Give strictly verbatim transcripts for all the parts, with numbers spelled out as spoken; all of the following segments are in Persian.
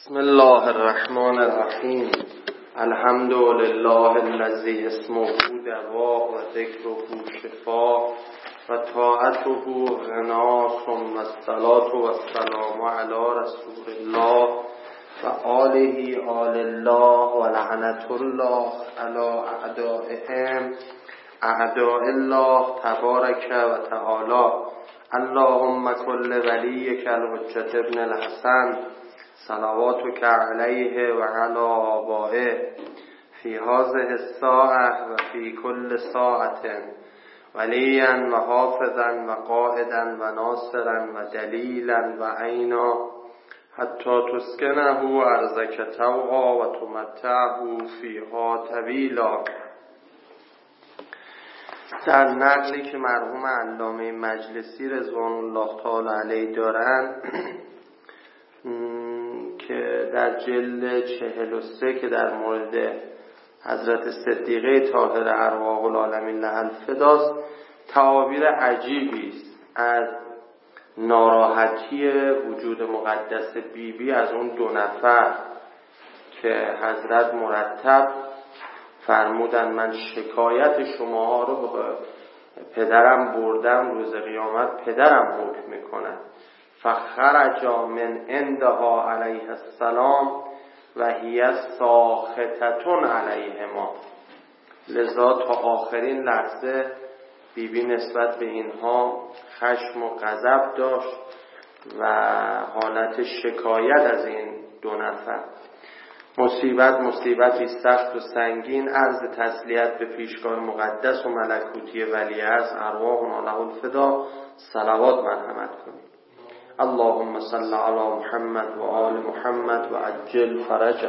بسم الله الرحمن الرحیم. الحمد لله الذی اسمه دوا و ذکره شفا و طاعته غنا، ثم الصلاة و السلام علی رسول الله و آله آل الله و لعنت الله علی اعدائهم اعداء الله تبارک و تعالی. اللهم کل ولیک الحجة ابن الحسن صلواتک علیه و علی آبائه فی هذه الساعة و فی کل ساعة ولیا و حافظا و قائدا و ناصرا و دلیلا و عینا حتی تسکنه ارضک طوعا و تمتعه فیها طویلا. در نقلی که مرحوم علامه مجلسی رضوان الله تعالی علیه دارند که در جلد چهل و سه که در مورد حضرت صدیقه طاهره ارواح العالمین لها الفداست، تعابیر عجیبی است از ناراحتی وجود مقدس بیبی بی از اون دو نفر که حضرت مرتب فرمودن من شکایت شما رو به پدرم بردم، روز قیامت پدرم حکم میکنه. فخرج من عندها علیه السلام و هی ساخطتون علیهما. لذا تا آخرین لحظه بیبی بی نسبت به اینها خشم و غضب داشت و حالت شکایت از این دو نفر. مصیبت مصیبتی سخت و سنگین. عرض تسلیت به پیشگاه مقدس و ملکوتی ولی از ارواحنا له الفدا صلوات مرحمت کنید. اللهم صل علی محمد و آل محمد و عجل فرجه.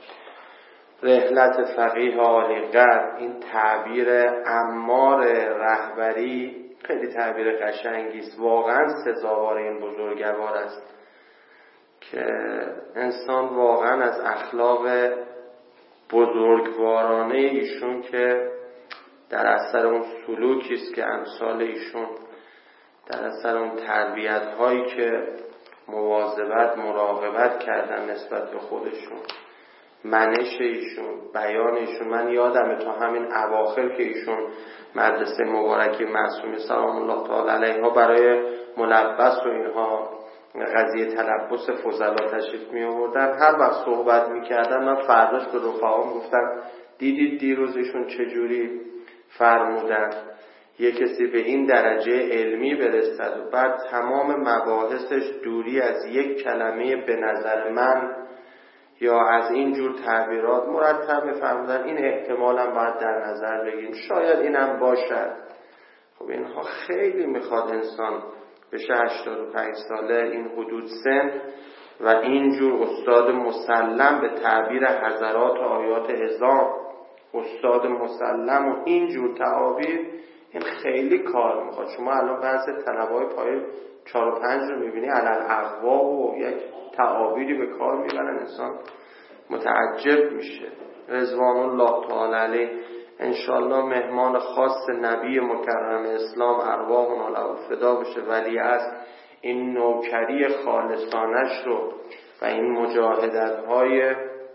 رحلت فقیه عالی قدر، این تعبیر عمار رهبری خیلی تعبیر قشنگی است، واقعا سزاوار این بزرگوار است که انسان واقعا از اخلاق بزرگوارانه ایشون که در اثر اون سلوکی است که امثال ایشون در اثر اون تربیت هایی که مواظبت مراقبت کردن نسبت به خودشون، منش ایشون، بیان ایشون. من یادمه تا همین اواخر که ایشون مدرسه مبارکی معصومه سلام الله تعالی علیها برای ملبس و اینها قضیه تلبس فضلا تشریف می آوردن، هر وقت صحبت می کردن من فرداش به رفقام گفتم دیدید دیروزشون چجوری فرمودن یک کسی به این درجه علمی برسد و بعد تمام مباحثش دوری از یک کلمه به نظر من یا از این جور تعبیرات مرتب می‌فرمودن این احتمالاً باید در نظر بگیریم، شاید اینم باشد. خب اینها خیلی میخواد انسان بشه هشتاد و پنج ساله این حدود سن و اینجور استاد مسلم به تعبیر حضرات آیات عظام، استاد مسلم و اینجور تعابیر، این خیلی کار میخواد. شما الان بعضی طلبای پای چهار و پنج رو میبینی علل اقوا و یک تعابیری به کار میبرن، انسان متعجب میشه. رضوان الله تعالی علیه انشاءالله مهمان خاص نبی مکرم اسلام ارواحنا له الفدا بشه، ولی از این نوکری خالصانش رو و این مجاهدت های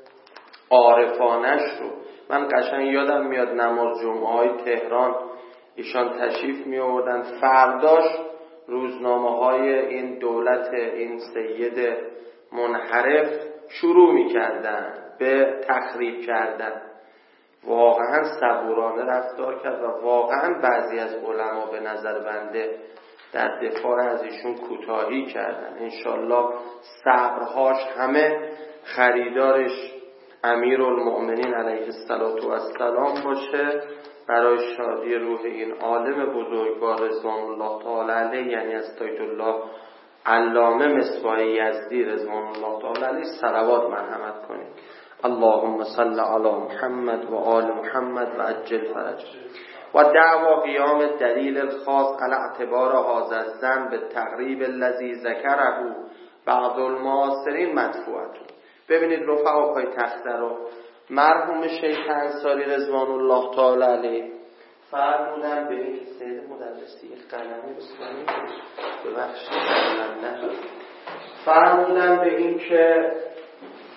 عارفانش رو من قشنگ یادم میاد نماز جمعه های تهران ایشان تشریف می آوردن، فرداش روزنامه های این دولت این سید منحرف شروع می کردن به تخریب کردن. واقعا صبورانه رفتار کرد و واقعا بعضی از علما به نظر بنده در دفاع از ایشون کوتاهی کردن. انشالله صبرهاش همه خریدارش امیرالمؤمنین علیه السلام باشه برای شادی روح این عالم بزرگوار رضوان الله تعالی علیه، یعنی از طایت الله علامه مصباح یزدی رضوان الله تعالی علیه صلوات مرحمت کنید. اللهم صل علی محمد و آل محمد و عجل فرج. و دعوا قیام دلیل الخاص علی اعتبار هذا الذنب به تقریب الذی ذکره بعض المعاصرین مدفوعه. ببینید رفقا پای تخته رو مرحوم شیخ انصاری رضوان الله تعالی علیه فرمودن به این که سید مدرسی یک قلمی بسیاری ببخشید فرمودن به این که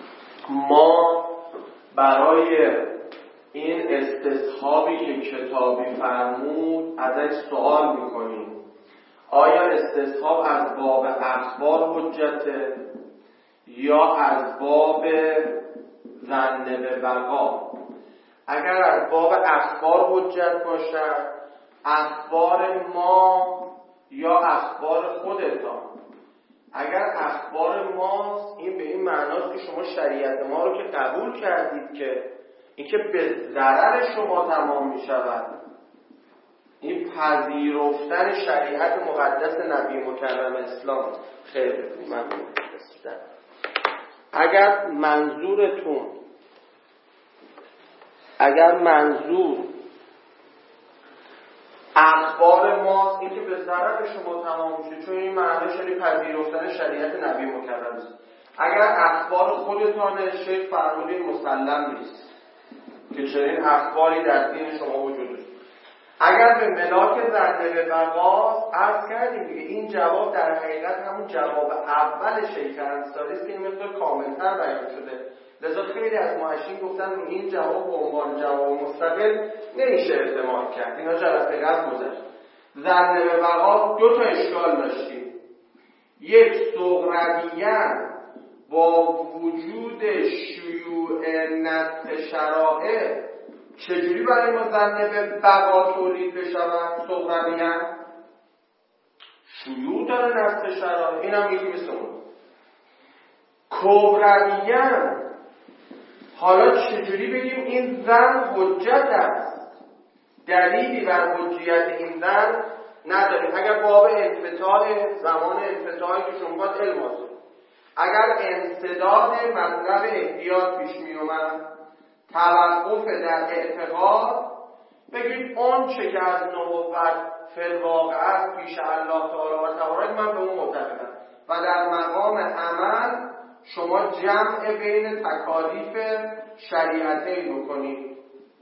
ما برای این استصحابی که کتابی فرمود ازش سوال میکنیم آیا استصحاب از باب اخبار حجته یا از باب ظن به بقا؟ اگر از باب اخبار حجت باشد اخبار ما یا اخبار خودتان. اگر اخبار ماست این به این معناست که شما شریعت ما رو که قبول کردید که این که به ضرر شما تمام می شود، این پذیرفتن شریعت مقدس نبی مکرم اسلام. خیلی من رسیدم. اگر منظورتون اگر منظور اخبار ماست این که به ضرر شما تمام میشه، چون این معنیش یعنی پذیرفتن شریعت نبی مکرم است. اگر اخبار خودتانه، شیخ فرمودین مسلم نیست که چنین اخباری در دین شما وجود داشت. اگر به ملاک ظن به بقا عرض کردیم دیگه، این جواب در حقیقت همون جواب اول شیخ انصاری است که این مقدار کاملتر بیان شده. لذا خیلی از محشین گفتن رو این جواب به عنوان جواب مستقل نمیشه اعتماد کرد، اینا جلسه قبل گذشت. ظن به بقا دو تا اشکال داشتیم. یک، سغرویاً با وجود شیوع نسخ شرائع چجوری برای ما ظن به بقا تولید بشود؟ سغرویاً شیوع داره نسخ شرائع، این هم یکی مثل اون. کبرویاً حالا چجوری بگیم این ظن حجت است؟ دلیلی بر حجیت این ظن نداریم. اگر باب انفتاح، زمان انفتاحی که شما باید علم حاصل، اگر انسداد مطلب احتیاط پیش می اومد، توقف در اعتقاد، بگید اون چه که از نبوت فی‌الواقع است پیش الله تعالی و تبارک من به اون معتقدم و در مقام عمل شما جمع بین تکالیف شریعتین بکنید.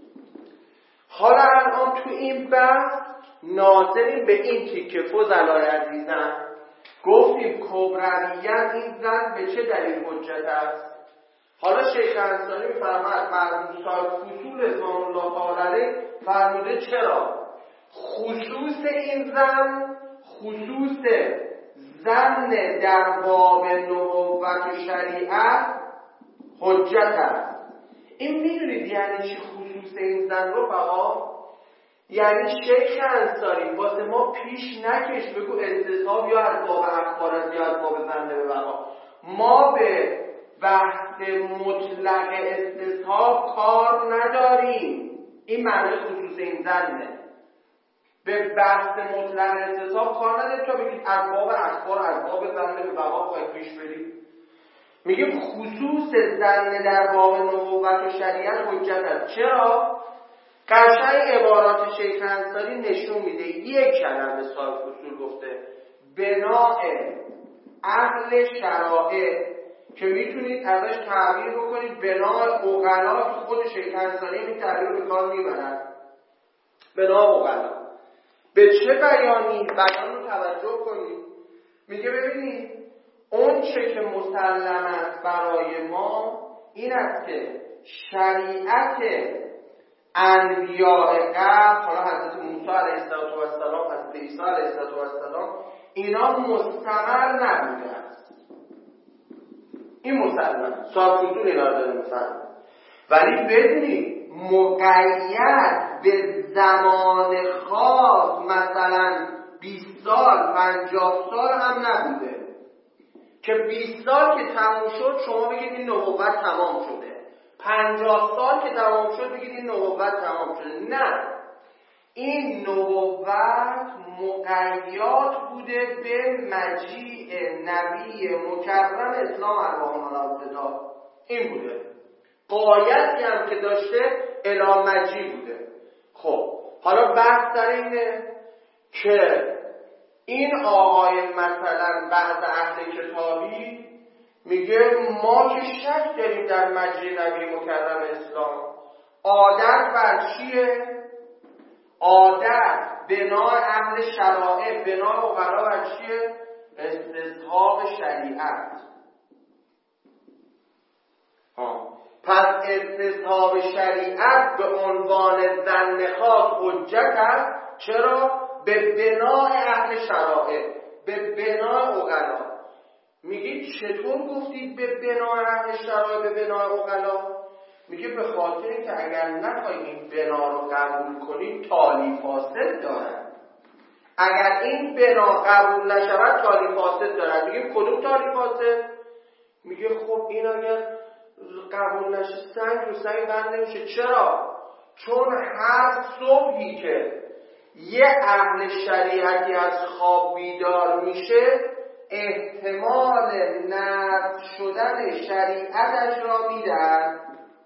حالا الان تو این بحث ناظرین به این تیکه فضلای عزیزم گفتیم کبرویت این ظن به چه دلیل حجت است. حالا شیخ انصاری میفرماید مرحوم صاحب فصول رضوان الله تعالی فرموده چرا خصوص این ظن خصوص ظن در باب نبوت و شریعت حجت است. این میدونید یعنی چی خصوص این ظن رو فقط؟ یعنی شیخ انصاری واسه ما پیش نکش بگو استصحاب یا از باب اخبار است یا از باب ظن به بقا. ما به بحث مطلق استصحاب کار نداریم. این معنی خصوص این ظنه. به بحث مطلق استصحاب کار نداریم تا بگید از باب اخبار از باب ظن به بقا باید پیش بریم. میگیم خصوص ظن در باب نبوت و شریعت حجت است. چرا؟ قشنگ عبارات شیخ انصاری نشون میده. یک کلمه صاحب فصول گفته بناء اهل شرائع که میتونید ازش تعبیر بکنید بناء عقلا که خود شیخ انصاری این تعبیر رو به کار میبرد. بناء عقلا به چه بیانی؟ بیان رو توجه کنید. میگه ببینید اون چه که مسلم است برای ما این است که شریعت انبیاء قبل، حالا حضرت موسی علیه السلام، حضرت عیسی علیه السلام، اینا مستمر نبوده است. این مسلم صاحب فصول اینا رو داره مسلم. ولی بدونید مقید به زمان خاص مثلا بیست سال پنجاه سال هم نبوده که بیست سال که تموم شد شما بگید این نبوت تمام شده، پنجاه سال که تمام شد بگید این نبوت تمام شده. نه، این نبوت مقید بوده به مجیء نبی مکرم اسلام ارواحنا الابتدا. این بوده قایتی هم که داشته الی مجیء بوده. خب حالا بحث در اینه که این آقای مثلا بعض اهل کتابی میگه ما که شک داریم در مجیء نبی مکرم اسلام. عادت بر چیه؟ عادت بنا اهل شرائع، بنا عقلا بر چیه؟ استصحاب شریعت. ها پس استصحاب شریعت به عنوان ظن خاص حجت است. چرا؟ به بنای اهل شرائع، به بنای عقلا. میگید چطور گفتید به بنای اهل شرائع، به بنای عقلا؟ میگه به خاطر که اگر نخواهید این بنا رو قبول کنید تالی فاسد دارد. اگر این بنا قبول نشود تالی فاسد دارد. میگه کدوم تالی فاسد؟ میگه خب این اگر قبول نشه سنگ رو سنگ بند نمیشه. چرا؟ چون هر صبحی که یه اهل شریعتی از خواب بیدار میشه احتمال نقض شدن شریعتش را میدن.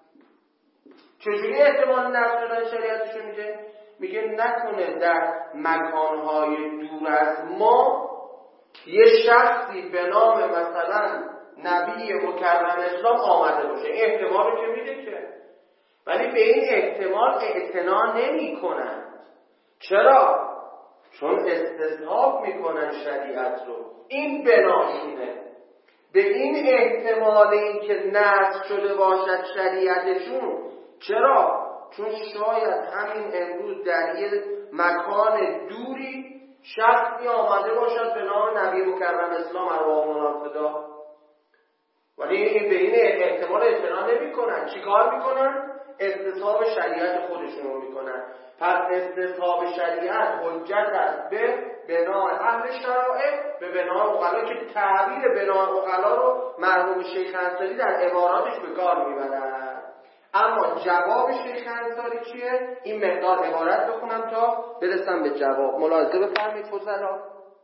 چجوری احتمال نقض شدن شریعتش رو میده؟ میگه نکنه در مکانهای دور از ما یه شخصی به نام مثلا نبی مکرم اسلام آمده باشه، احتمال رو که میده که، ولی به این احتمال اعتنا نمی کنن. چرا؟ چون استصحاب میکنن شریعت رو، این بناشونه. به این احتمال این که نقض شده باشد شریعتشون. چرا؟ چون شاید همین امروز در یه مکان دوری شخصی آمده باشد به نام نبی مکرم اسلام ارواحهم الفدا، ولی به این احتمال اعتنا نمی کنن. چی کار میکنن؟ استصحاب شریعت خودشون رو میکنن. پس استصحاب شریعت حجت است به بنای اهل شرائع، به بنای عقلا، که تعبیر بنای عقلا رو مرحوم شیخ انصاری در عباراتش به کار میبرن. اما جواب شیخ انصاری چیه؟ این مقدار عبارت بخونم تا برسم به جواب. ملاحظه بفرمایید فضلا.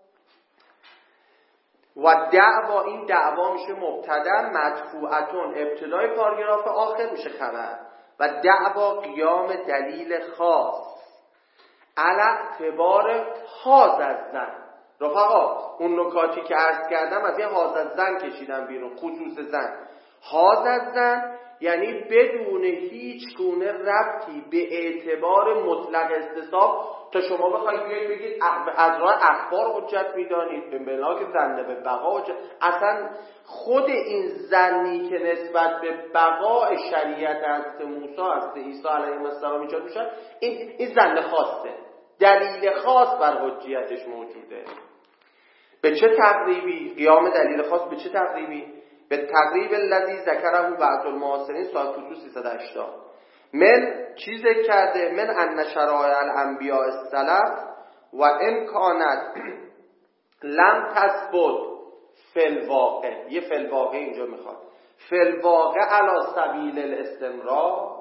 و دعوا، این دعوا میشه مبتدا، مدفوعتون ابتدای پاراگراف، آخر میشه خبر. و دعوا قیام دلیل خاص علی اعتبار حاز از زن. رفقا اون نکاتی که عرض کردم از یه حاز از زن کشیدم بیرون، خصوص زن. حاز از زن یعنی بدون هیچ گونه ربطی به اعتبار مطلق استصحاب. تا شما بخواید بیاید بگید از راه اخبار حجت میدانید، به بنا که زنده به بقا حجت، اصلا خود این زنی که نسبت به بقای شریعت حضرت موسی حضرت عیسی علیه السلام ایجاد میشه، این این زن خاصه، دلیل خاص بر حجیتش موجوده. به چه تقریبی؟ قیام دلیل خاص به چه تقریبی؟ به تقریب الذی ذکره بعض المعاصرین صاحب فصول سیصد و هشتاد. من چیز کرده من ان شرائع الانبیاء السلف و ان کانت لم تثبت فی الواقع. یه فی الواقع اینجا میخواد، فی الواقع علی سبیل الاستمرار،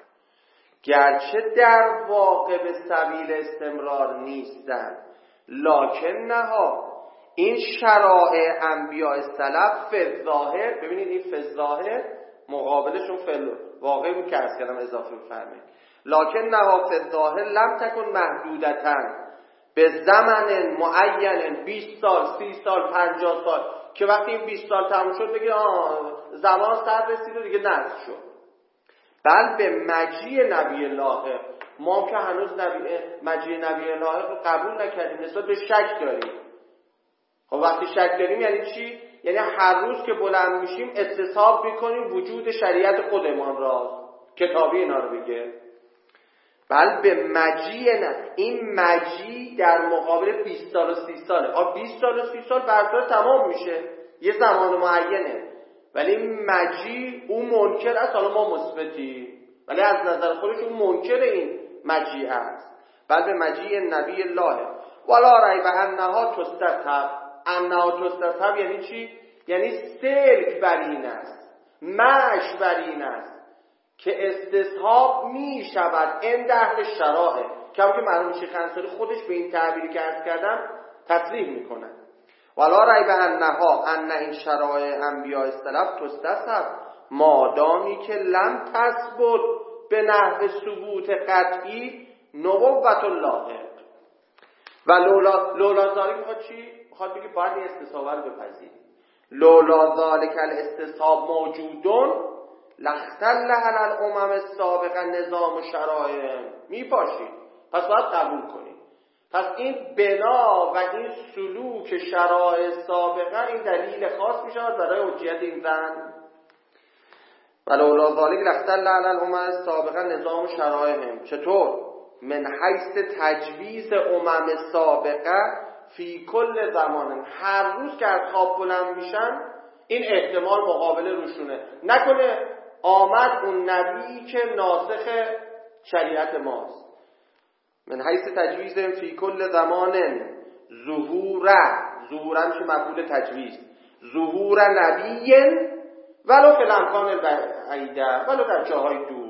گرچه در واقع به سبیل استمرار نیستن، لکن نها این شرائع انبیاء سلف فی ظاهر. ببینید این فی ظاهر مقابلشون فی واقع بود که از کلام اضافه بفرمایید. لکن نها فی ظاهر لم تکن محدودتاً به زمان معین، بیست سال، سی سال، پنجاه سال، که وقتی این بیست سال تموم شد بگید آه زمان سر رسید و دیگه نقض شد. بل به مجیء نبی الله، ما که هنوز نبی مجیء نبی الله رو قبول نکردیم، نسبت به شک داریم. خب وقتی شک داریم یعنی چی؟ یعنی هر روز که بلند میشیم استصحاب میکنیم وجود شریعت خودمان را، کتابی اینا رو بگه. بل به مجیء نه، این مجیء در مقابل بیست سال و سی ساله. آ بیست سال و سی سال برطور تمام میشه، یه زمان معینه، ولی مجیء اون منکر است، حالا ما مثبتی، ولی از نظر خودش اون منکر این مجیء است. بل به مجیء نبی الله ولا ریب انها تستثب. انها تستثب یعنی چی؟ یعنی سلک بر این است، مش بر این است که استصحاب می شود عند اهل شرائع، کما که مرحوم شیخ انصاری خودش به این تعبیری که عرض کردم تصریح میکنه. ولا ریب انها ان این شرائع انبیاء السلف تستثب مادامی که لم تثبت به نحو ثبوت قطعی نبوت الله. و لولا لولا ذالک میخواد چی؟ میخواد بگه باید این استصحاب رو بپذیری. لولا ذالک الاستصحاب موجودون لاختل علی الامم السابقه نظام و شرایع. میپاشید، پس باید قبول کنید. پس این بنا و این سلوک شرایع سابقه این دلیل خاص میشه برای حجیت این زن. ولولا ذالک لاختل علی الامم سابقا نظام شرایعهم. چطور؟ من حیث تجویز امم سابقه فی کل زمان، هر روز که از خواب بلند میشن این احتمال مقابل روشونه. نکنه آمد اون نبی که ناسخ شریعت ماست. من حیث تجویزهم فی کل زمان ظهور، ظهورم که مفعول تجویز، ظهور نبی ولو فی الامکان البعیده، ولو در جاهای دور.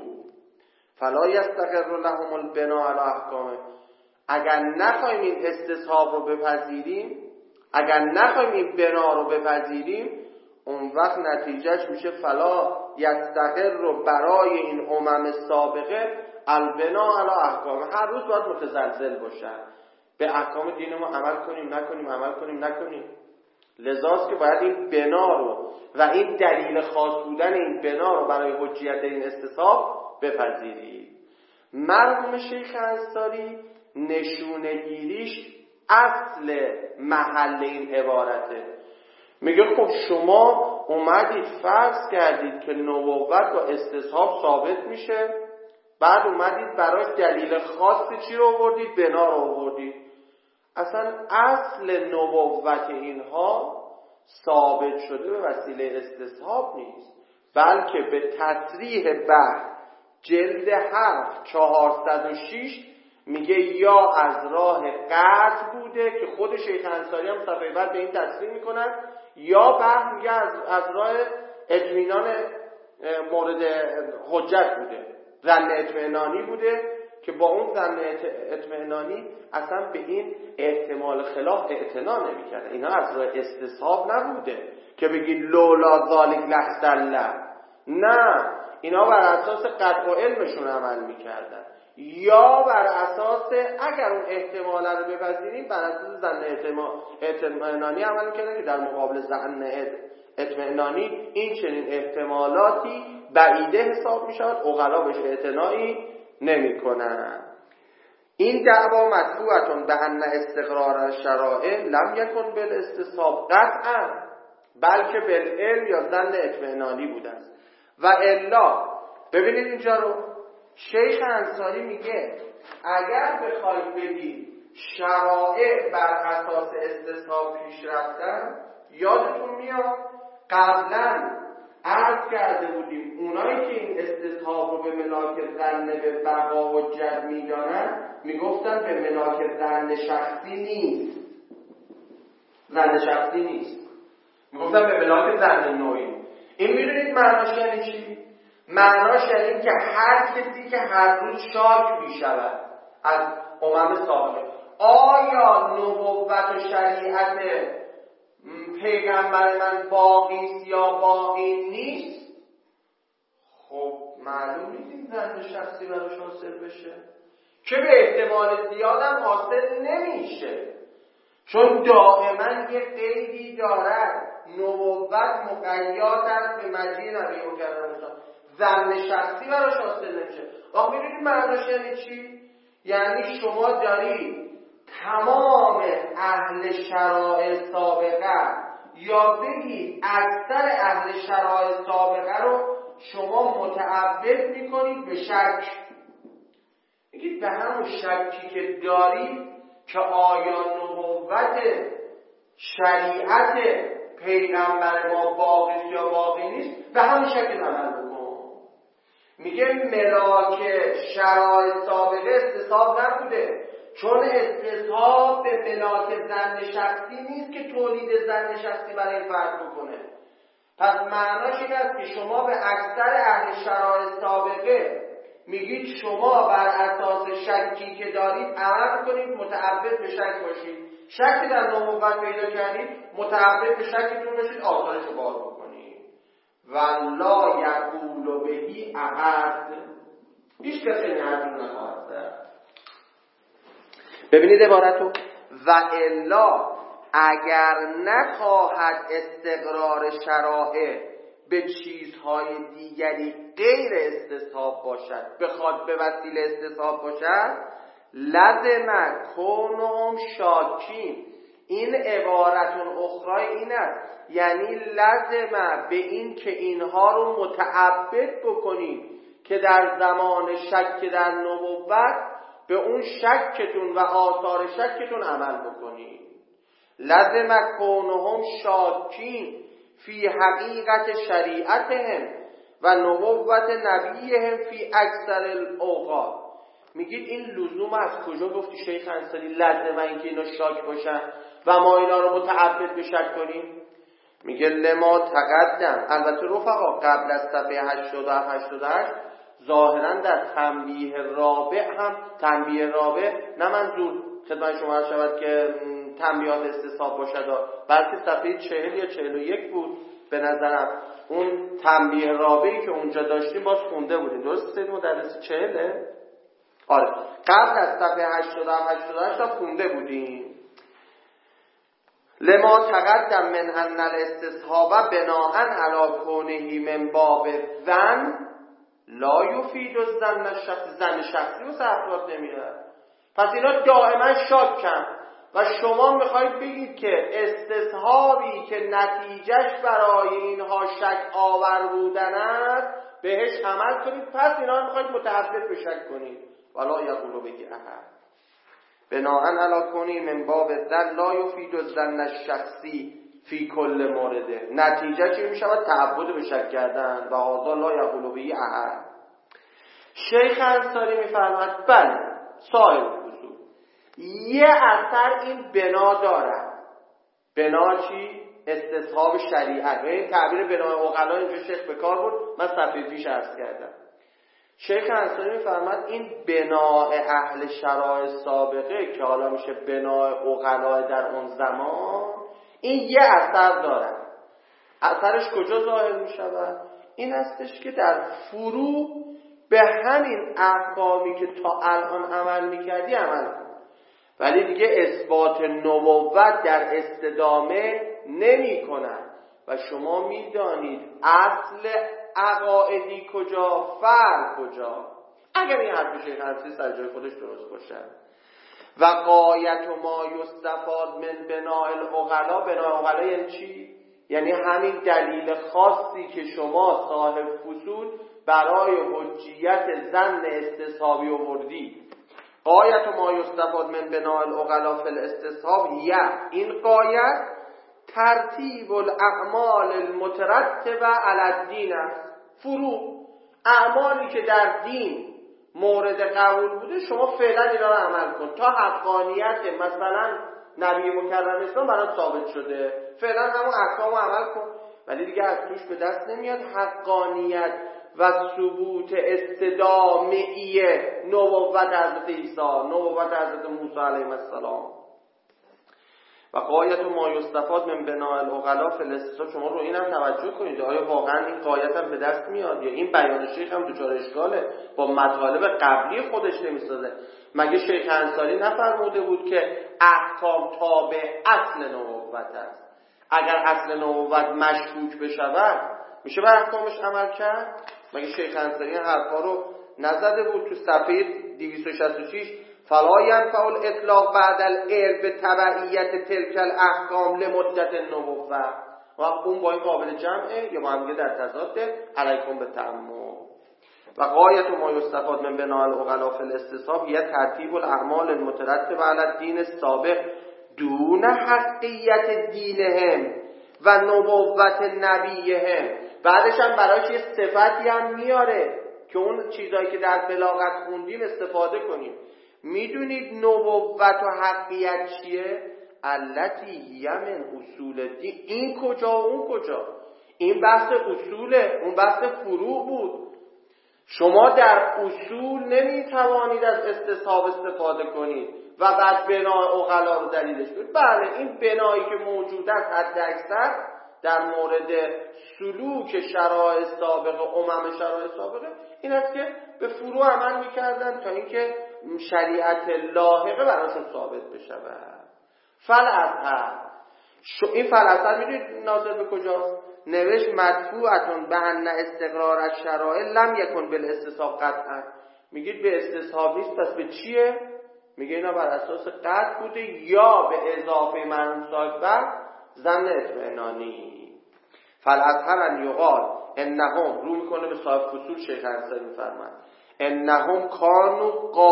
فلا یستقر لهم البناء علی احکامه. اگر نخواهیم این استصحاب رو بپذیریم، اگر نخواهیم این بنا رو بپذیریم، اون وقت نتیجهش میشه فلا یستقر رو برای این امم سابقه البناء علی احکامه. هر روز باید متزلزل باشن، به احکام دین ما عمل کنیم نکنیم، عمل کنیم نکنیم. لذاست که باید این بنا رو و این دلیل خاص بودن این بنا رو برای حجیت این استصحاب بپذیرید. مرحوم شیخ انصاری نشونگیریش اصل محل این عبارته. میگه خب شما اومدید فرض کردید که نبوت با استصحاب ثابت میشه، بعد اومدید برای دلیل خاصی چی رو آوردید؟ بنا رو آوردید. اصلا اصل نبوت اینها ثابت شده به وسیله استصحاب نیست، بلکه به تصریح بحث جلد هفت چهارصد و شش میگه یا از راه قطع بوده که خود شیخ انصاری هم صفحه بعد به این تصریح میکنن، یا بحث میگه از, از راه اطمینان مورد حجت بوده، ظن اطمینانی بوده که با اون ظن اطمینانی اصلا به این احتمال خلاف اعتنا نمی‌کرد. اینا از راه استصحاب نبوده که بگی لولا ذالک لاختل، نه، اینا بر اساس قطع و علمشون عمل میکردن، یا بر اساس اگر اون احتمال رو بپذیریم بر اساس ظن اطمینانی عمل میکردن که در مقابل ظن اطمینانی این چنین احتمالاتی بعیده حساب میشود، عقلا بهش اعتنایی نمیکنن. این دعوا مدفوعتون به ان استقرار شرائع لم یکن بالاستصحاب قطعا بلکه بالعلم یا ظن اطمینانی بوده است. و الا ببینید اینجا رو شیخ انصاری میگه اگر بخواید بگید شرائع بر اساس استصحاب پیش رفتن، یادتون میاد قبلا عرض کرده بودیم اونایی که این استصحاب رو به ملاک ظن به بقا و جد میدانن میگفتن به ملاک ظن شخصی نیست، ظن شخصی نیست، میگفتن به ملاک ظن نوعی. این میدونید معناش یعنی چی؟ معناش یعنی که هر کسی که هر روز شاک میشود از امم سابقه آیا نبوت و شریعت پیغمبر من باقی یا باقی نیست، خب معلوم نیست این ظن شخصی براش حاصل بشه، که به احتمال زیادم حاصل نمیشه، چون دائما یه قیدی دارد، نبوت مقید است به مجیء نبی مکرم موسی، ظن شخصی براش حاصل نمیشه. آخه میدونید معناش یعنی چی؟ یعنی شما دارید تمام اهل شرائع سابقه یا بگید اکثر اهل شرائع سابقه رو شما متعبد میکنید به شک، میگید به همون شکی که دارید که آیا نبوت شریعت پیغمبر ما باقی یا باقی نیست، به همون شکل عمل بکن. میگه ملاک شرایط سابقه استصحاب نبوده، چون استصحاب به ملاک ظن شخصی نیست که تولید ظن شخصی برای فرد بکنه. پس معناش این است که شما به اکثر اهل شرایط سابقه میگید شما بر اساس شکی که دارید عمل کنید، متعبد به شک باشید، شکی در نبوت پیدا کردید متعبد به شکتون باشید، آثارش رو باز بکنید. والله یقول بهی احد، هیچ کسی این حرف رو نخواهد زد. ببینید عبارتو، و الا اگر نخواهد استقرار شرائع به چیزهای دیگری غیر استصحاب باشد، بخواد به وسیله استصحاب باشد، لازم کونهم شاکین، این عبارت اخرى این است، یعنی لازمه به این که اینها رو متعبد بکنید که در زمان شک در نبوت به اون شکتون و آثار شکتون عمل بکنید. لازمه کونهم شاکین فی حقیقت شریعتهم و نبوت نبیهم فی اکثر الاوقات. میگید این لزوم از کجا گفتی شیخ انصاری لازمه این که اینا شاک باشن و ما اینا رو متعبد به شک کنیم؟ میگه لما تقدم. البته رفقا قبل از صفحه هشتاد و هفت هشتاد و هشت ظاهرا در تنبیه رابع هم، تنبیه رابع نه منظور خدمت شما شود که تنبیهات استصحاب باشد، بلکه صفحه چهل یا چهل و یک بود به نظرم. اون تنبیه رابعی که اونجا داشتیم باز خونده بودیم، درست سید مدرس چهله؟ آره قبل از صفحه هشتاد و هفت هشتاد و هشت خونده بودیم. لما تقدم من ان الاستصحاب بناء علی کونه من باب ظن لا یفید الظن الشخصی. زن شخصی و افراد نمیاد. پس اینا دائما شاکن و شما میخواید بگید که استصحابی که نتیجهش برای اینها شک آور بودن است بهش عمل کنید، پس اینا رو میخواید متعبد به شک کنید. ولا یقولو بگی احد بناء علی کنی من باب الظن لا یفید الظن الشخصی فی کل مورده. نتیجه چی میشود؟ تعبد به شک کردن. و هذا لا یقولو بگی احد. شیخ انصاری میفرماید بله صاحب اصول یه اثر این بنا دارد. بنا چی؟ استصحاب شریعت. و این تعبیر بنا عقلا اینجا شیخ به کار بود، من صفحه پیش عرض کردم. شیخ انصاری میفرماید این بناء اهل شرایع سابقه که حالا میشه بناء عقلا در اون زمان، این یه اثر دارد. اثرش کجا ظاهر میشود؟ این هستش که در فروع به همین احکامی که تا الان عمل میکردی عمل کن، ولی دیگه اثبات نبوت در استدامه نمی کند. و شما میدانید اصل عقائدی کجا، فرع کجا. اگر این حرف شیخ انصاری سر جای خودش درست باشه. و غایت ما یستفاد من بناء العقلا. بناء العقلا یعنی چی؟ یعنی همین دلیل خاصی که شما صاحب فصول برای حجیت ظن استصحابی آوردی. غایت ما یستفاد من بناء العقلا فی الاستصحاب، یا این غایت ترتیب الاعمال المترتبه علی الدین است. فروع اعمالی که در دین مورد قبول بوده شما فعلا اینا رو عمل کن تا حقانیت مثلا نبی مکرم اسلام برات ثابت شده، فعلا همون احکام رو عمل کن. ولی دیگه از توش به دست نمیاد حقانیت و ثبوت استدامه‌ای نبوت حضرت عیسی، نبوت حضرت موسی علیه السلام. و غایت ما یستفاد من بناء العقلا فی الاستصحاب. شما رو اینم توجه کنید آیا واقعا این غایت هم به دست میاد یا این بیان شیخ هم دچار اشکاله، با مطالب قبلی خودش نمیسازه. مگه شیخ انصاری نفرموده بود که احکام تابع اصل نبوت است؟ اگر اصل نبوت مشکوک بشود میشه بر احکامش عمل کرد؟ مگه شیخ انصاری این حرفا رو نزده بود تو صفحه دویست و شصت و شش فلا ینفع الاطلاق بعد العلم به تبعیت تلک الاحکام لمدت النبوة؟ و اون با این قابل جمعه یا با هم در تضاده؟ علیکم بالتأمل. و غایت ما یستفاد من بناء العقلا فی الاستصحاب یا ترتیب الاعمال المترتبه علی الدین السابق دون حقیت دینهم و نبوت نبیهم. بعدش هم براش یه صفتی هم میاره که اون چیزایی که در بلاغت خوندیم استفاده کنیم. میدونید نبوت و حقیقت چیه؟ التی هی من اصول الدین. این کجا و اون کجا؟ این بحث اصوله، اون بحث فروع بود. شما در اصول نمیتوانید از استصحاب استفاده کنید و بعد بناء عقلا رو دلیلش کنید. بله این بنایی که موجود است حد اکثر در مورد سلوک شرایع سابقه، امم شرایع سابقه این است که به فروع عمل میکردن تا اینکه شریعت لاحقه براشون ثابت بشه. فالازهر این فالازهر میدونید ناظر به کجاست؟ نوشت مدفوعتون به ان استقرار از شرایع لم یکن بالاستصحاب قطعا. میگید به استصحاب نیست، پس به چیه؟ میگه اینا بر اساس قطع بوده یا به اضافه مرحوم صاحب بر ظن اطمئنانی. فالاظهر ان یقال انهم، رو میکنه به صاحب فصول شیخ انصاری میفرماید انهم کانوا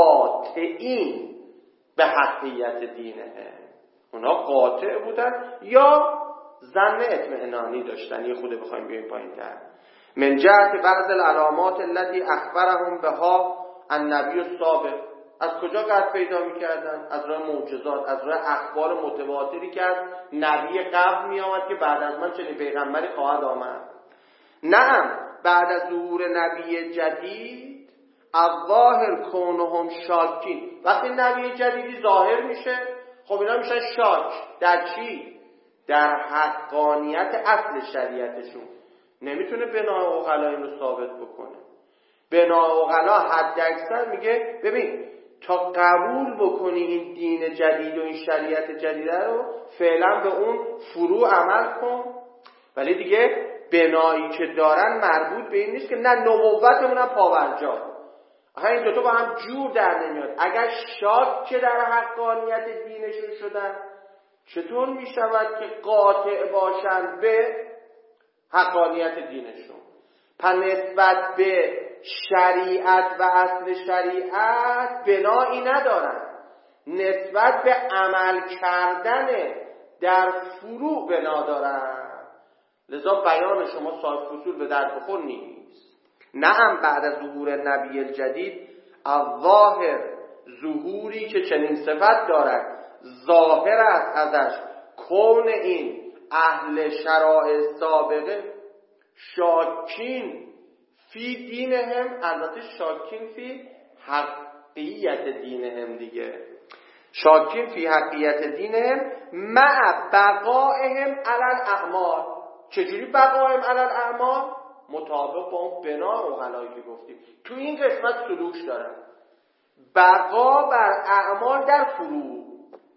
قاطعین به حقیقت دینه، اونا قاطع بودن یا ظن اطمئنانی داشتن. یه خوده بخوایم بیایم پایین تر. من جهت بعض العلامات التي اخبرهم بها النبی السابق، از کجا قد پیدا میکردن؟ از راه معجزات، از راه اخبار متواتری که از نبی قبل میآمد که بعد از من چنین پیغمبری خواهد آمد. نعم بعد از ظهور نبی جدید الظاهر کونهم شاکین، وقتی نبی جدیدی ظاهر میشه خب اینا میشن شاک. در چی؟ در حقانیت اصل شریعتشون. نمیتونه بنا عقلا اینو ثابت بکنه. بنا عقلا حد اکثر میگه ببین تا قبول بکنی این دین جدید و این شریعت جدید رو فعلا به اون فروع عمل کن، ولی دیگه بنایی که دارن مربوط به این نیست که نه نبوتمون هم پاورجا. آها این دوتا با هم جور در نمیاد. اگر شاک که در حقانیت دینشون شدن چطور میشود که قاطع باشن به حقانیت دینشون؟ پس نسبت به شریعت و اصل شریعت بنایی ندارن، نسبت به عمل کردن در فروع بنا دارن. لذا بیان شما صاحب فصول به درد بخور نیست. نعم بعد از ظهور نبی الجدید الظاهر، ظهوری که چنین صفت دارد ظاهر است ازش کون این اهل شرائع سابقه شاکین فی دینهم، البته شاکین فی حقیقت دینهم دیگه، شاکین فی حقیقت دینهم مع بقائهم علی الاعمال. چجوری بقائهم علی الاعمال؟ مطابق با اون بنا و غلایی که گفتیم تو این قسمت سلوک دارن، بقا بر اعمال در فروع.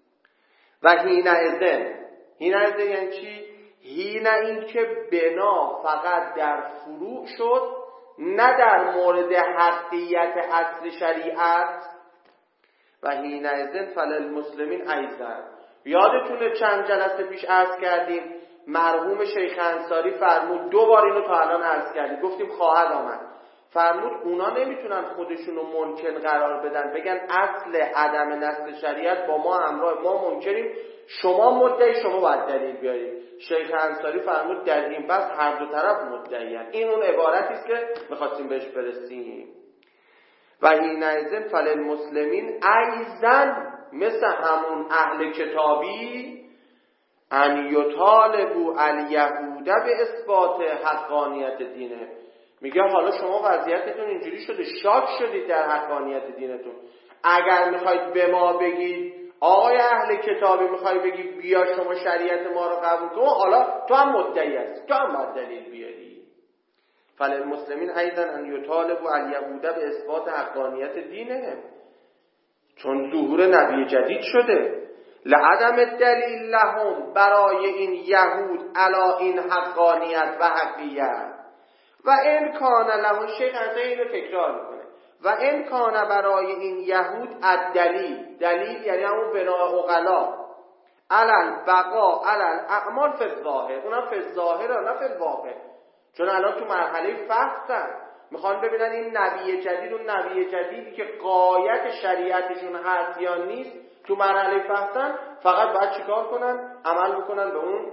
و هینه ازن، هینه ازن یعنی چی؟ هینه این که بنا فقط در فروع شد نه در مورد حقیقت اصل شریعت. و هینه ازن فللمسلمین ایضا، یادتونه چند جلسه پیش عرض کردیم مرحوم شیخ انصاری فرمود، دو بار اینو تا الان عرض کردیم گفتیم خواهد آمد، فرمود اونا نمیتونن خودشونو منکر قرار بدن بگن اصل عدم نسل شریعت با ما همراه، ما منکریم، شما مدعی، شما باید دلیل بیارید. شیخ انصاری فرمود در این بحث هر دو طرف مدعیان. این اون عبارتی است که می‌خواستیم بهش برسیم. و حینئذ فللمسلمین ایضا، مثل همون اهل کتابی، ان یطالبوا الیهود به اثبات حقانیت دینه. میگه حالا شما وضعیتتون اینجوری شده، شاک شدید در حقانیت دینتون، اگر میخواید به ما بگید آقای اهل کتابی، میخوای بگی بیا شما شریعت ما رو قبول کن، حالا تو هم مدعی هستی، تو هم باید دلیل بیاری. فللمسلمین ایضا ان یطالبوا الیهود به اثبات حقانیت دینه، چون ظهور نبی جدید شده. لعدم الدلیل لهم، برای این یهود علا این حقانیت و حقیقت. و این کان لهم، شیخ از اینو تکرار میکنه، و این کان برای این یهود الدلیل، دلیل یعنی همون بناء عقلا، علل بقا علل اعمال فی الظاهر، اونم فی الظاهر نه فی الواقع، چون الان تو مرحله فحصن، میخوان ببینن این نبی جدید و نبی جدیدی که غایت شریعتشون هست یا نیست، تو مرحله فحصن فقط باید چیکار کنن؟ عمل بکنن به اون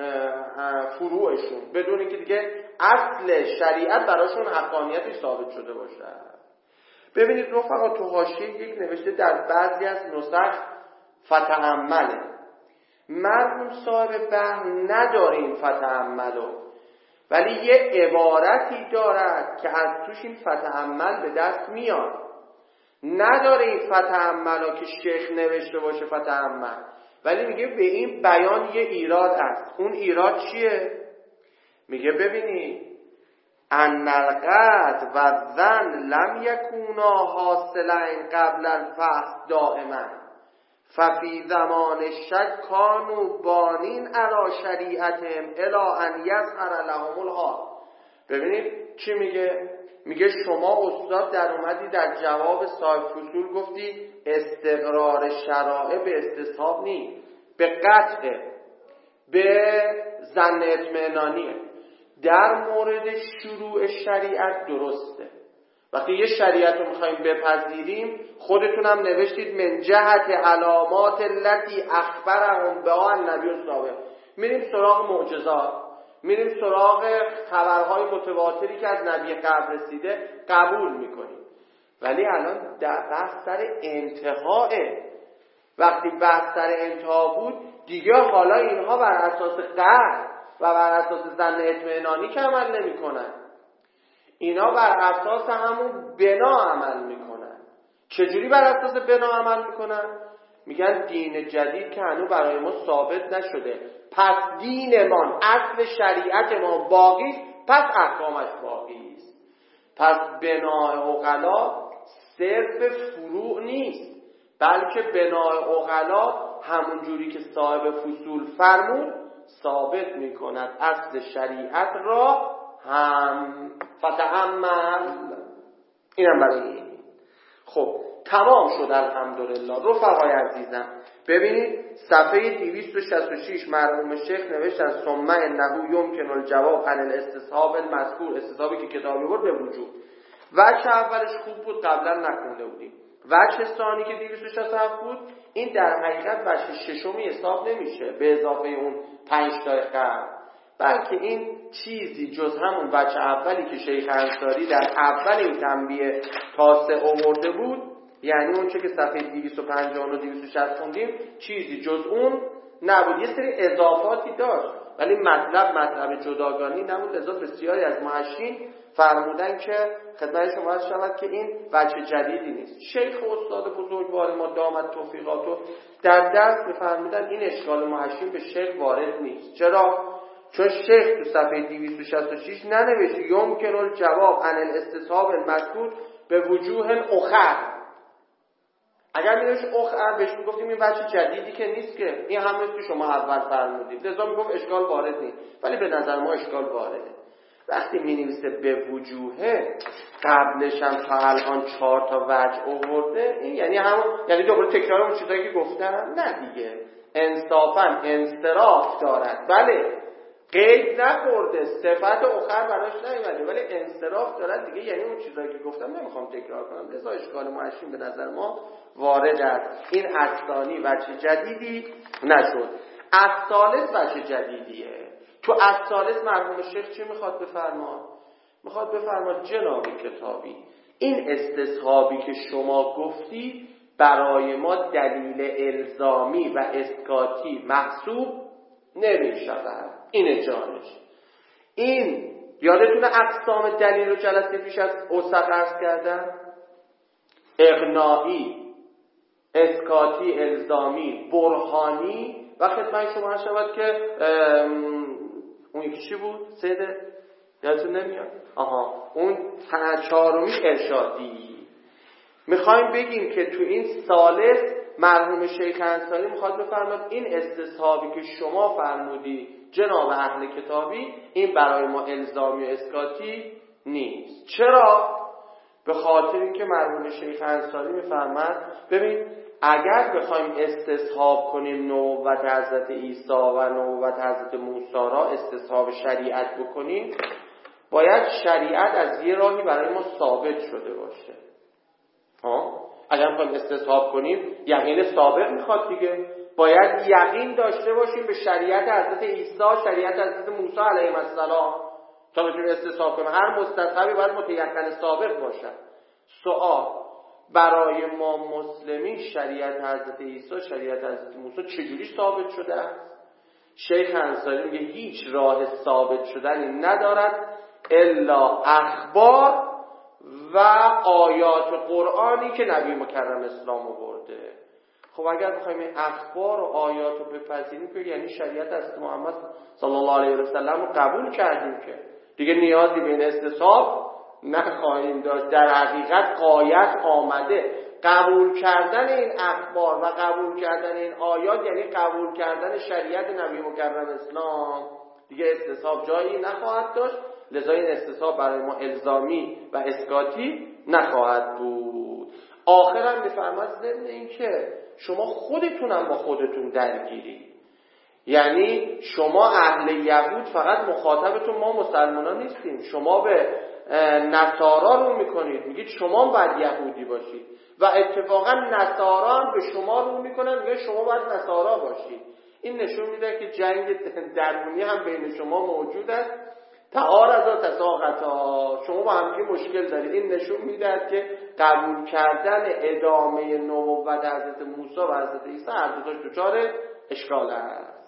فروعشون، بدون اینکه دیگه اصل شریعت براشون حقانیتش ثابت شده باشه. ببینید رفقا، تو حاشیه یک نوشته در بعضی از نسخ فتأمله، مرحوم صاحب بحر نداریم فتأملو، ولی یه عبارتی دارد که از توش این فتأمل به دست میاد. نداره این فتأملا که شیخ نوشته باشه فتأمل، ولی میگه به این بیان یه ایراد است. اون ایراد چیه؟ میگه ببینید ان القطع و ظن لم یکونا حاصلین قبل الفحص دائما ففی زمان الشک کانوا بانین علی شریعتهم الی ان یظهر لهم الحال. ببینید چی میگه؟ میگه شما استاد در اومدی در جواب صاحب فصول گفتی استقرار شرائع به استصحاب نی، به قطع، به ظن اطمینانیه. در مورد شروع شریعت درسته. وقتی یه شریعت رو میخواییم بپذیریم خودتونم نوشتید من جهت علامات التي اخبرهم بها النبی الصادق. میریم سراغ معجزات، میریم سراغ خبرهای متواتری که از نبی قبل رسیده قبول میکنیم. ولی الان در بحث سر انتهاه، وقتی بحث سر انتها بود دیگه حالا اینها بر اساس قطع و بر اساس ظن اطمینانی که عمل نمی کنن، اینا بر اساس همون بنا عمل میکنن. چجوری بر اساس بنا عمل میکنن؟ میگن دین جدید که هنوز برای ما ثابت نشده، پس دینمان، اصل شریعت ما باقی است، پس احکامش باقی است. پس بنای عقلا صرف فروع نیست، بلکه بنای عقلا همون جوری که صاحب فصول فرمود ثابت میکند اصل شریعت را هم فتحمل. اینم برای این. خب تمام شد الحمدلله. رفقای عزیزم ببینید صفحه دویست و شصت و شش مرحوم شیخ نوشتن ثم انه یمکن الجواب عن الاستصحاب المذکور، استصحابی که کتابی بود به وجود. وجه اولش خوب بود، قبلا نخونده بودیم. وجه ثانی که دویست و شصت و هفت بود، این در حقیقت وجه ششمی حساب نمیشه به اضافه اون پنج تا قبل، بلکه این چیزی جز همون وجه اولی که شیخ انصاری در اول این تنبیه تاسع آورده بود، یعنی اون چه که صفحه دویست و پنجاه و دویست و شصت خوندیم، چیزی جز اون نبود. یه سری اضافاتی داشت ولی مطلب مطلب جداگانه نبود. لذا بسیاری از محشین فرمودن که خدمت شما عرض شود که این وجه جدیدی نیست. شیخ و استاد بزرگوار ما دامت توفیقاتو در درس می‌فرمودن این اشکال محشین به شیخ وارد نیست. چرا؟ چون شیخ تو صفحه دویست و شصت و شش ننوشت یمکن الجواب عن الاستصحاب المذکور به وجوه اخر. اگر می‌نوشت اخر بهش میگفتیم این وجه جدیدی که نیست، که این همه که شما اول فرمودید، لذا میگفت اشکال وارد نیست. ولی به نظر ما اشکال وارده. وقتی می‌نویسه به وجوه، قبلش هم تا الان چهار تا وجه آورده، این یعنی همون، یعنی دوباره تکرار اون چیزایی که گفتم؟ نه دیگه، انصافاً انصراف دارد. بله قید نخورده، صفت اخر براش نیومده، ولی انصراف دارد دیگه، یعنی اون چیزایی که گفتم نمیخوام تکرار کنم. لذا اشکال محشین به نظر ما وارد است. این الثانی وجه جدیدی نشد. الثالث وجه جدیدیه. تو الثالث مرحوم شیخ چی میخواد بفرما؟ میخواد بفرما جناب کتابی، این استصحابی که شما گفتی برای ما دلیل الزامی و اسکاتی محسوب نمیشود. اینه جانش. این یادتونه اقسام دلیل رو جلسه پیش از اوسق عرض کردم؟ اقناعی، اسکاتی، الزامی، برهانی و خدمت شما شود که اون یکی چی بود؟ سیده؟ یادتون نمیاد؟ آها اون چهارمی ارشادی. میخوایم بگیم که تو این ثالث مرحوم شیخ انصاری میخواد بفرماد این استصحابی که شما فرمودی جناب اهل کتابی، این برای ما الزامی و اسکاتی نیست. چرا؟ به خاطر اینکه مرحوم شیخ انصاری میفرماد ببین اگر بخوایم استصحاب کنیم نبوت حضرت عیسی و نبوت حضرت موسی را استصحاب شریعت بکنیم، باید شریعت از یه راهی برای ما ثابت شده باشه. ها؟ اگر بخوایم استصحاب کنیم یقین ثابت میخواد دیگه. باید یقین داشته باشیم به شریعت حضرت عیسی، شریعت حضرت موسی علیهم السلام تا بتونیم استصحاب کنیم. هر مستصحبی باید متیقن ثابت باشه. سوال برای ما مسلمین شریعت حضرت عیسی، شریعت حضرت موسی چجوری ثابت شده است؟ شیخ انصاری میگه هیچ راه ثابت شدنی ندارد الا اخبار و آیات قرآنی که نبی مکرم اسلام آورده. خب اگر بخوایم این اخبار و آیات رو بپذیریم که یعنی شریعت از محمد صلی الله علیه و سلم رو قبول کردیم که دیگه نیازی به این استصحاب نخواهیم داشت. در حقیقت غایت آمده. قبول کردن این اخبار و قبول کردن این آیات یعنی قبول کردن شریعت نبی مکرم اسلام. دیگه استصحاب جایی نخواهد داشت لذا این استصحاب برای ما الزامی و اسقاطی نخواهد بود. آخرم میفرماد ضمن این که شما خودتونم با خودتون درگیری، یعنی شما اهل یهود فقط مخاطبتون ما مسلمانان نیستیم، شما به نصارا رو میکنید، میگید شما باید یهودی باشید و اتفاقا نصارا هم به شما رو میکنن، میگه شما باید نصارا باشید. این نشون میده که جنگ درونی هم بین شما موجود است. تعارض تساقطا، شما با هم مشکل دارید. این نشون میده که قبول کردن ادامه نبوت حضرت موسی و حضرت عیسی هر دو تاش دچار اشکال است.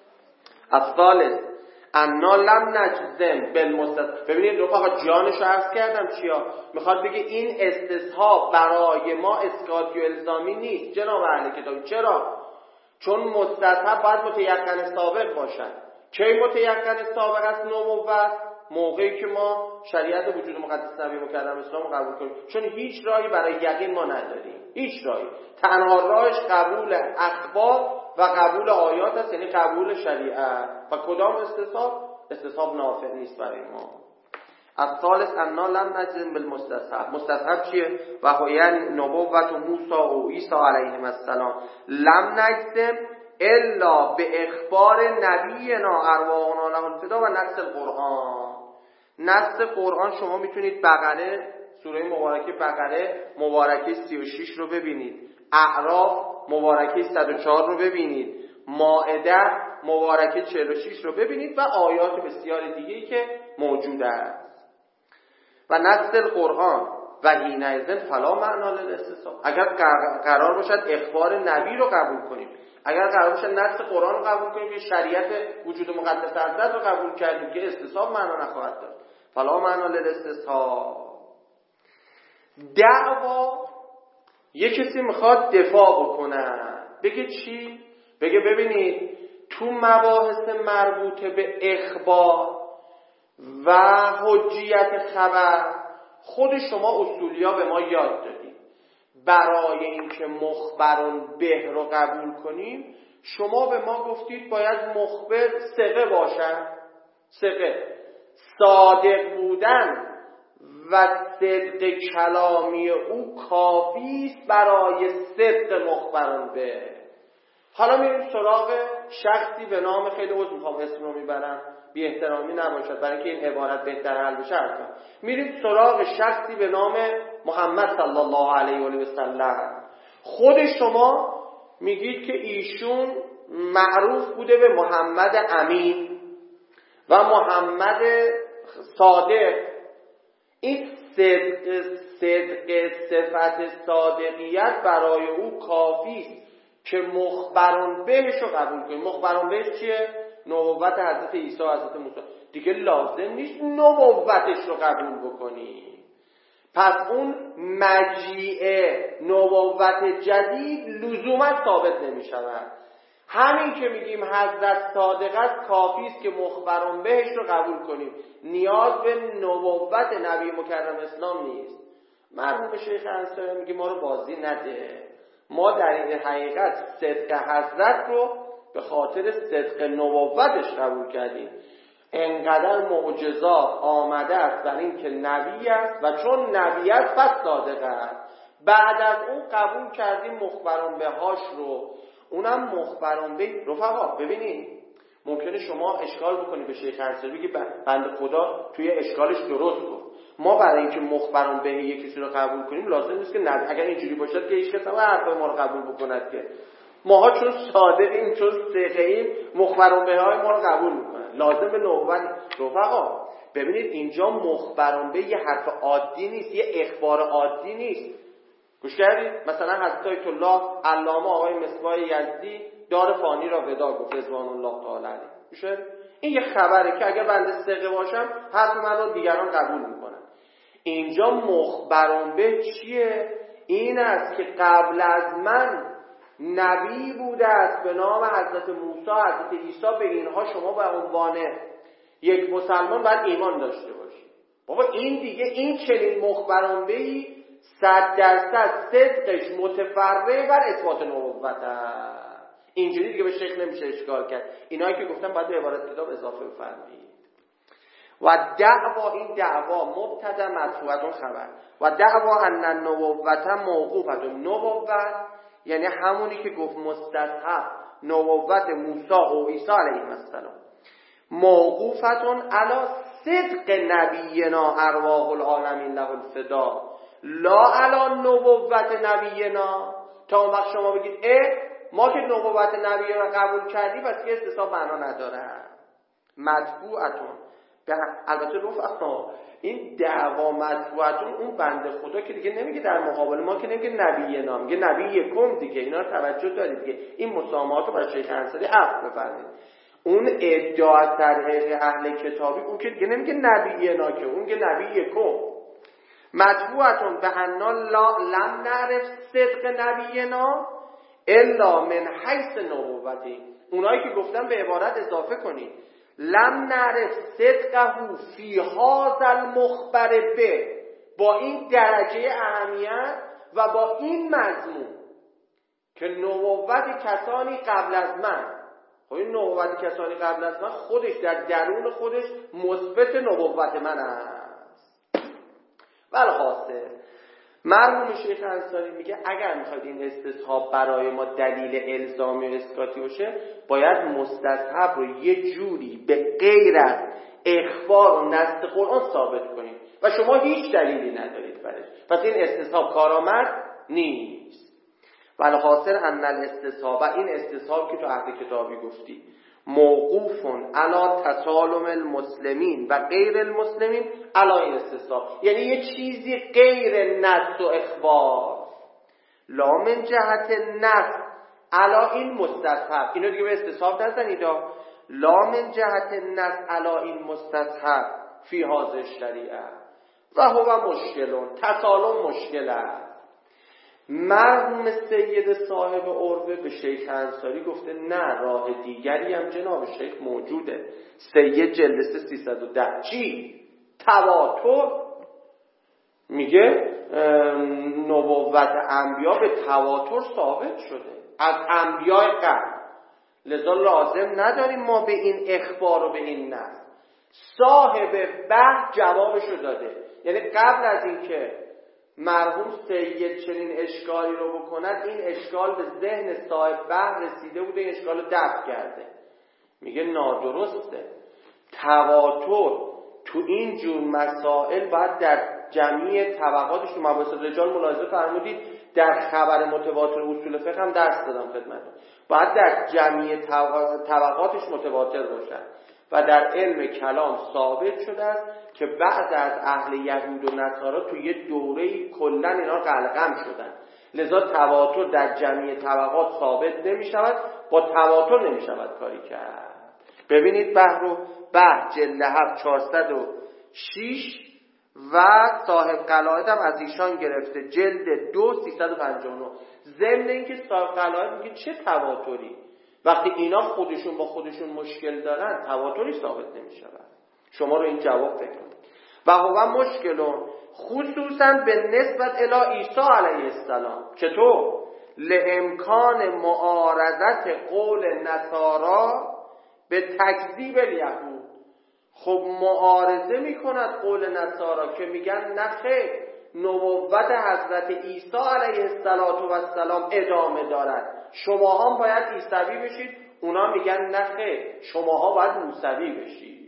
الثالث انا لم نجزم بالمستثاب. ببینید رفقا جانشو عرض کردم چیا میخواد بگه، این استصحاب برای ما اسقاطی و الزامی نیست جناب اهل کتاب. چرا؟ چون مستصحب باید متیقن سابق باشد. کی متیقن سابق است نبوت؟ موقعی که ما شریعت وجود مقدس نبی مکرم اسلام رو قبول کنیم، چون هیچ راهی برای یقین ما نداریم، هیچ راهی. تنها راهش قبول اخبار و قبول آیات است، یعنی قبول شریعت. و کدام استصحاب؟ استصحاب نافع نیست برای ما. الثالث انا لم نجزم بالمستصحب. مستصحب چیه؟ و هوی نبوت موسی و عیسی علیهم السلام. لم نجزم الا به اخبار نبینا ارواحنا له الفدا و نص القرآن. نص قرآن شما میتونید بقره، سوره مبارکه بقره مبارکه سی و شش رو ببینید، اعراف مبارکه صد و چهار رو ببینید، مائده مبارکه چهل و شش رو ببینید و آیات بسیار دیگه‌ای که موجود است. و نص القرآن و حینئذ فلا معنا للاستصحاب. اگر قرار باشد اخبار نبی رو قبول کنیم، اگر قرار باشد نص قرآن رو قبول کنیم که شریعت وجود مقدس حضرت رو قبول کردیم که استصحاب معنا نخواهد داشت. فلا معنا للاستصحاب. دعوا یک کسی میخواد دفاع بکنه، بگه چی؟ بگه ببینید تو مباحث مربوط به اخبار و حجیت خبر خود شما اصولیا به ما یاد دادید. برای اینکه مخبرون به رو قبول کنیم شما به ما گفتید باید مخبر ثقه باشد. ثقه صادق بودن و صدق کلامی او کافی است برای صدق مخبران به. حالا میریم سراغ شخصی به نام، خیلی عذر میخوام اسم رو میبرم بی احترامی نباشد برای که این عبارت بهتر حل بشه، حتما میریم سراغ شخصی به نام محمد صلی الله علیه و آله و سلم. خود شما میگید که ایشون معروف بوده به محمد امین و محمد صادق. این صدق صدق صفت صادقیت برای او کافی است که مخبران بهش رو قبول کنیم. مخبران بهش چیه؟ نبوت حضرت عیسی و حضرت موسی. دیگه لازم نیست نبوتش رو قبول بکنیم. پس اون مجیء نبوت جدید لزوما ثابت نمی شود. همین که میگیم حضرت صادق است کافی است که مخبران بهش رو قبول کنیم، نیاز به نبوت نبی مکرم اسلام نیست. مرحوم شیخ انصاری میگه ما رو بازی نده، ما در این حقیقت صدق حضرت رو به خاطر صدق نبوتش قبول کردیم. انقدر معجزات آمده است در این که نبی است و چون نبی است پس صادق است. بعد از اون قبول کردیم مخبران بهاش رو، اونم مخبران به. رفقا ببینید ممکنه شما اشکال بکنید به شیخ انصاری بگی بنده خدا توی اشکالش درست گفت. ما برای اینکه مخبران به یک کسی رو قبول کنیم لازم نیست که نبی، اگر اینجوری باشد که هیچ کس هم حرف ما رو قبول بکند که ماها چون صادقیم چون ثقه‌ایم مخبران به های ما رو قبول میکنن. لازم به نبوت. رفقا ببینید اینجا مخبران به یه حرف عادی نیست، یه اخبار عادی نیست. گوش کردید؟ مثلا حضرت آیت الله علامه آقای مصباح یزدی دار فانی را ودا گفت رضوان الله تعالی علیه. گوش کردید؟ این یه خبره که اگر بنده ثقه باشم حرف من رو دیگران قبول میکنن. اینجا مخبران به چیه؟ این است که قبل از من نبی بوده است به نام حضرت موسی، حضرت عیسی، به اینها شما به عنوان یک مسلمان باید ایمان داشته باشید. بابا این دیگه این چنین مخبران بهی صد درصد صدقش متفرع بر اثبات نبوت است. اینجوری دیگه به شیخ نمیشه اشکال کرد. اینایی که گفتم باید به عبارت کتاب اضافه بفرمایید. و دعوا، این دعوا مبتدا مرفوعتون خبر، و دعوا ان النبوت موقوفتون، نبوت یعنی همونی که گفت مستصحب نبوت موسی و عیسی علیهم السلام، موقوفتون علی صدق نبینا ارواح العالمین له الفدا، لا علی نبوت نبینا. تا اون وقت شما بگید اه ما که نبوت نبینا رو قبول کردیم پس یه استصحاب معنا نداره. مدفوعتون، البته رفقا این دعوا مدفوعتون، اون بنده خدا که دیگه نمیگه در مقابل ما، که نمیگه نبینا، میگه نبی یکم دیگه. اینا رو توجه دارید دیگه، این مسامحات رو برای شیخ انصاری عفو بفرمایید. اون ادعا در اهل کتابی اون که دیگه نمیگه نبینا، که اون که نبی یکم. مدفوعتون به انا لم نعرف صدق نبینا الا من حیث نبوتی. اونایی که گفتن به عبارت اضافه کنید لم نعرف صدقه فی هذا المخبر به، با این درجه اهمیت و با این مضمون که نبوت کسانی قبل از من. خب این نبوت کسانی قبل از من خودش در درون خودش مثبت نبوت من است. والحاصل مرحوم شیخ انصاری میگه اگر میخواید این استصحاب برای ما دلیل الزامی و اثباتی باشه، باید مستصحب رو یه جوری به غیر از اخبار و نص قرآن ثابت کنید و شما هیچ دلیلی ندارید برش، پس این استصحاب کارآمد نیست. والحاصل ان الاستصحاب، این استصحاب که تو اهل کتابی گفتی موقوفون علی تسالم المسلمین و غیر المسلمین علی این استصحاب، یعنی یه چیزی غیر نص و اخبار، لا من جهت نص علی این مستصحب. اینو دیگه به استصحاب نزنید، لا من جهت نص علی این مستصحب فی هذه الشریعه و هو مشکلون، تسالم مشکل است. مرحوم سید صاحب عروه به شیخ انصاری گفته نه، راه دیگری هم جناب شیخ موجوده. سید جلسه سیصد و ده چی؟ تواتر. میگه نبوت انبیا به تواتر ثابت شده از انبیاء قبل، لذا لازم نداریم ما به این اخبار و به این نص. صاحب بحث جوابشو داده، یعنی قبل از اینکه مرحوم سید چنین اشکالی رو بکند، این اشکال به ذهن صاحب بحث رسیده بوده، این اشکال رو دفع کرده. میگه نادرسته. تواتر تو این جور مسائل باید در جمعی طبقاتش، تو مباحث رجال ملاحظه فرمودید در خبر متواتر اصول فقه هم درس دادم خدمتتون، باید در جمعی طبقاتش متواتر باشن و در علم کلام ثابت شده است که بعض از اهل یهود و نصارا تو یه دوره‌ای کلاً اینا قلقم شدن، لذا تواتر در جمعی طبقات ثابت نمی شود، با تواتر نمی شود کاری کرد. ببینید بحر و بحر جلد هفت چهارصد و شش و صاحب قلائد هم از ایشان گرفته جلد دو سیصد و پنجاه و نه. ضمن اینکه صاحب قلائد میگه چه تواتری، وقتی اینا خودشون با خودشون مشکل دارن تواتری ثابت نمی شود. شما رو این جواب بکنید. و هو مشکلون خصوصا به نسبت الی عیسی علیه السلام. چطور؟ لامکان معارضت قول نصارا به تکذیب الیهود. خب معارضه میکند قول نصارا که میگن نخیر، نبوت حضرت عیسی علیه السلام ادامه دارد، شما هم باید عیسوی بشید. اونا میگن نخیر، شماها باید موسوی بشید.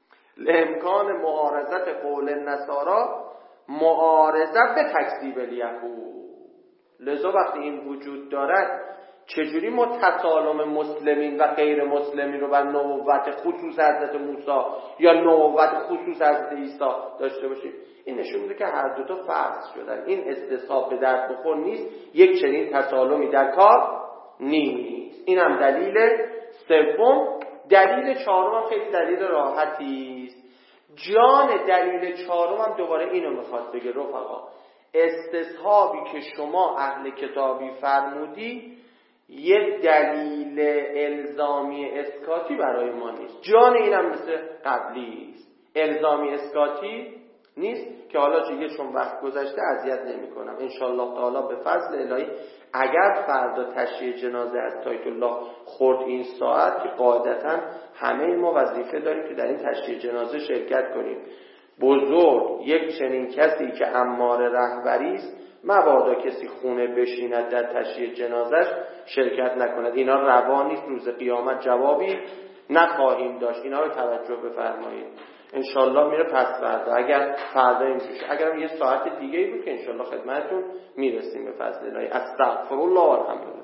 لامکان معارضت قول نصارا، معارضه به تکذیب الیهود. لذا وقتی این وجود دارد، چجوری ما تسالم مسلمین و غیر مسلمین رو بر نبوت خصوص حضرت موسی یا نبوت خصوص حضرت عیسی داشته باشیم؟ این نشون میده که هر دو تا فرض شدن. این استصحاب به درد بخور نیست، یک چنین تسالمی در کار نیست. این هم دلیل سوم. دلیل چهارم هم خیلی دلیل راحتی است. جان دلیل چهارم هم دوباره اینو میخواد بگه رفقا، استصحابی که شما اهل کتابی فرمودی یه دلیل الزامی اسکاتی برای ما نیست. جان اینم مثل قبلی است، الزامی اسکاتی نیست که حالا دیگه چون وقت گذشته اذیت نمی‌کنم. ان شاء الله تعالی به فضل الهی اگر فردا تشییع جنازه از تایت الله خورد این ساعت، که قاعدتاً همه ما وظیفه داریم که در این تشییع جنازه شرکت کنیم. بزرگ یک چنین کسی که امار رهبری است، مبادا کسی خونه بشیند در تشییع جنازش شرکت نکند. اینا روا نیست، روز قیامت جوابی نخواهیم داشت. اینا رو توجه بفرمایید. انشالله میره پس فردا، اگر فردا اینجوشه، اگر یه ساعت دیگه ای بود که انشالله خدمتتون میرسیم به فضل الله. استغفر الله و الحمدلله.